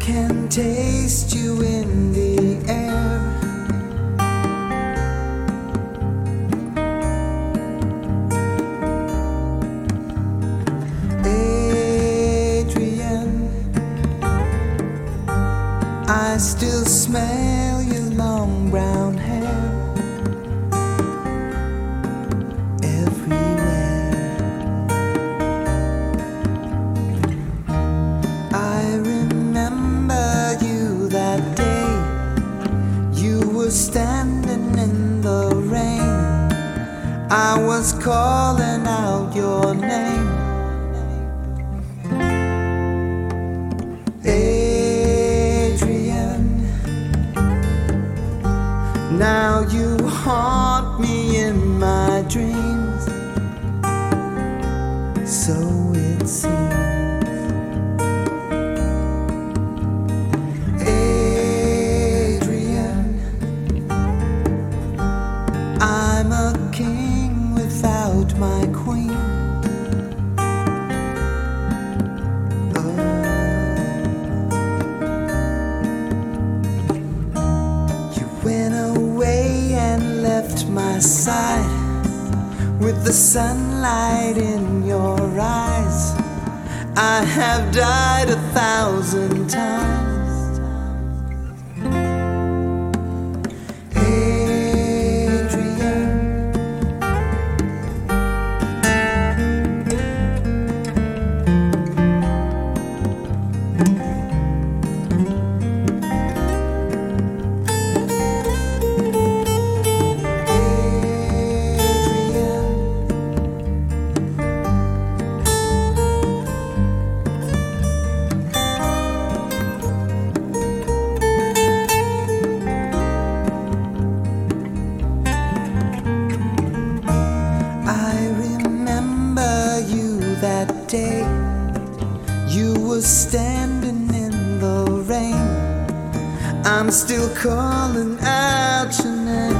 can taste you in the air. Adrian, I still smell your long brown hair everywhere. I remember you that day. You were standing in the rain. I was calling out your name. Now you haunt me in my dreams, so it seems. Adrian, I'm a king without my queen. My side with the sunlight in your eyes. I have died 1,000 times. That day you were standing in the rain. I'm still calling out your name.